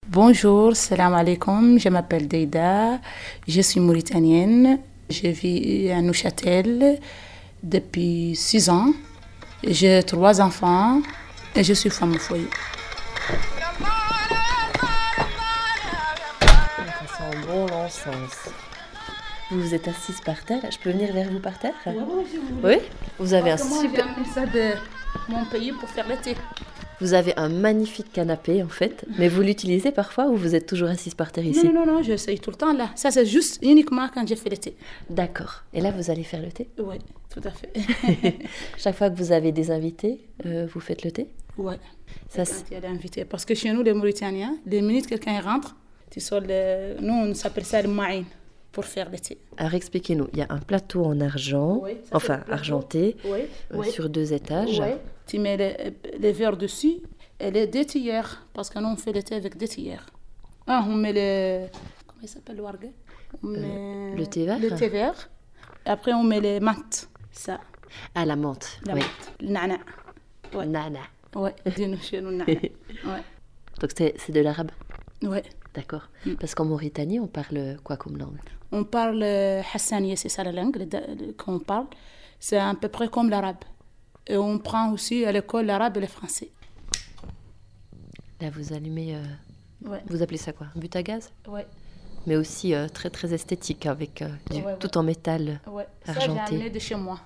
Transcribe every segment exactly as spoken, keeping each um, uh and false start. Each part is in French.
Bonjour, salam alaikum, je m'appelle Deida, je suis mauritanienne, je vis à Neuchâtel depuis six ans, j'ai trois enfants et je suis femme au foyer. Ça sent bon l'encens. Vous vous êtes assise par terre. Je peux venir vers vous par terre? Oui, oui, si vous voulez. Oui. Vous avez Parce un que moi, super... j'ai amené ça de mon pays pour faire le thé. Vous avez un magnifique canapé en fait, mais vous l'utilisez parfois ou vous êtes toujours assise par terre ici? Non, non, non, j'essaye tout le temps là. Ça, c'est juste uniquement quand j'ai fait le thé. D'accord. Et là, vous allez faire le thé? Oui, tout à fait. Chaque fois que vous avez des invités, euh, vous faites le thé? Oui. Ça, Quand il y a des invités. Parce que chez nous, les Mauritaniens, les minutes que quelqu'un rentre, tu sors le... nous, on s'appelle ça le ma'in pour faire le thé. Alors expliquez-nous, il y a un plateau en argent, Oui, ça, enfin c'est le plateau. argenté, Oui, euh, oui. sur deux étages. Oui. Tu mets les, les verres dessus et les deux théières, parce que nous, on fait le thé avec deux théières. Ah, on met le... Comment il s'appelle le warga? On met Euh, le thé vert? Le thé vert. Et après, on met les menthes. Ça, Ah, la menthe. la oui. menthe. Le nana. Ouais. Nana. Oui, dis-nous chez nous, nana. Ouais. Donc c'est c'est de l'arabe? Ouais. D'accord. Mm. Parce qu'en Mauritanie, on parle quoi comme langue? On parle euh, hassaniya, c'est ça la langue le- le- qu'on parle. C'est à peu près comme l'arabe. Et on prend aussi à l'école l'arabe et le français. Là, vous allumez... euh, Ouais. Vous appelez ça quoi? Un but à gaz? Ouais. Mais aussi euh, très très esthétique, avec euh, du- Ouais, ouais. tout en métal. Ouais. Ça, j'ai Argenté. amené de chez moi.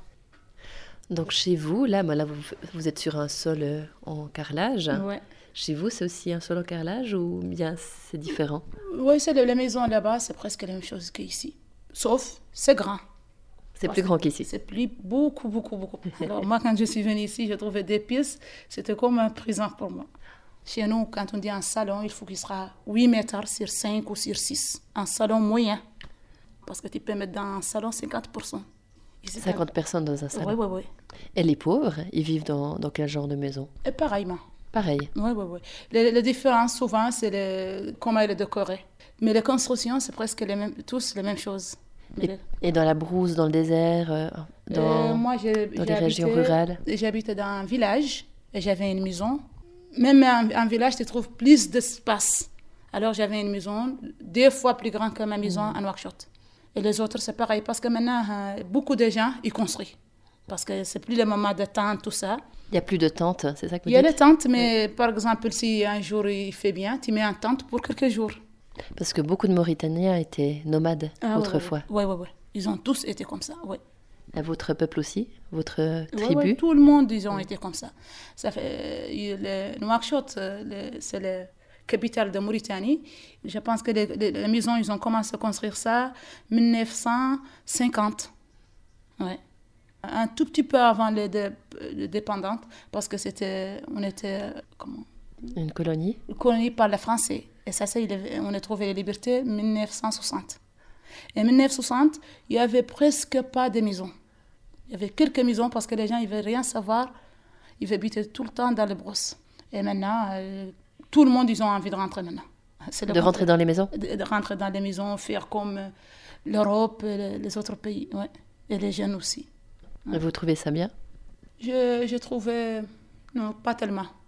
Donc chez vous, là, bah, là vous, vous êtes sur un sol euh, en carrelage. Ouais. Chez vous, c'est aussi un sol en carrelage ou bien c'est différent? Oui, c'est de la maison là-bas, c'est presque la même chose qu'ici. Sauf, c'est grand. C'est Parce plus que grand qu'ici. C'est plus beaucoup, beaucoup, beaucoup. Alors moi, quand je suis venue ici, j'ai trouvé des pièces, c'était comme un prison pour moi. Chez nous, quand on dit un salon, il faut qu'il sera huit mètres sur cinq ou sur six. Un salon moyen. Parce que tu peux mettre dans un salon cinquante pour cent. Ici, cinquante personnes dans un salon. Oui, oui, oui. Et les pauvres, ils vivent dans, dans quel genre de maison? Et pareillement. Pareil. Oui, oui, oui. La, la différence, souvent, c'est le, comment elle est décorée. Mais les constructions, c'est presque les mêmes, tous les mêmes choses. Mais Et, les- et dans la brousse, dans le désert, euh, dans, Euh, moi, j'ai, dans j'ai les régions habité- rurales? J'habitais dans un village et j'avais une maison. Même un, un village, tu trouves plus d'espace. Alors, j'avais une maison deux fois plus grande que ma maison à Nouakchott. Et les autres, c'est pareil. Parce que maintenant, euh, beaucoup de gens, ils construisent. Parce que c'est plus le moment de tente, tout ça. Il n'y a plus de tentes, c'est ça que vous Il y a dites? les tentes, mais par exemple, si un jour il fait bien, tu mets une tente pour quelques jours. Parce que beaucoup de Mauritaniens étaient nomades Ah, ouais, autrefois. Oui, oui, oui. Ils ont tous été comme ça, oui. À votre peuple aussi? Votre Ouais, tribu? ouais, tout le monde, ils ont été comme ça. Ça fait, euh, le Nouakchott, euh, le- c'est la capitale de Mauritanie. Je pense que les, les, les maisons, ils ont commencé à construire ça en dix-neuf cent cinquante. Ouais. Un tout petit peu avant les, dé- les dépendantes, parce que c'était, on était, euh, comment, Une colonie? colonie par les Français. Et ça, c'est, il avait- on a trouvé la liberté en dix-neuf cent soixante. Et en dix-neuf cent soixante, il n'y avait presque pas de maisons. Il y avait quelques maisons parce que les gens ne veulent rien savoir. Ils habitaient tout le temps dans les brosses. Et maintenant, euh, tout le monde, ils ont envie de rentrer maintenant. C'est le De rentrer dans les maisons? de, de rentrer dans les maisons, faire comme euh, l'Europe, et les, les autres pays. Ouais. Et les jeunes aussi. Et vous trouvez ça bien? Je, je trouvais... Non, pas tellement.